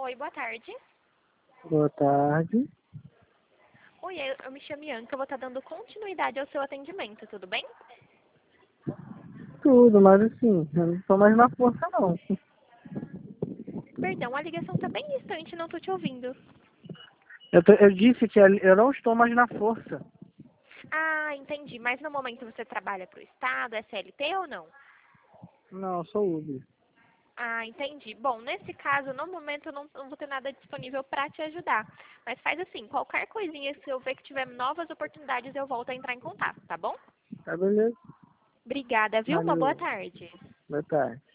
Oi, boa tarde. Boa tarde. Oi, eu me chamo Ianca, eu vou estar dando continuidade ao seu atendimento, tudo bem? Tudo, mas assim, eu não tô mais na força não. Perdão, a ligação está bem distante, não estou te ouvindo. Eu disse que eu não estou mais na força. Ah, entendi. Mas no momento você trabalha para o Estado, é CLT ou não? Não, eu sou Uber. Ah, entendi. Bom, nesse caso, no momento eu não vou ter nada disponível para te ajudar. Mas faz assim, qualquer coisinha, se eu ver que tiver novas oportunidades, eu volto a entrar em contato, tá bom? Tá beleza? Obrigada, viu? Uma boa Valeu. tarde. Boa tarde.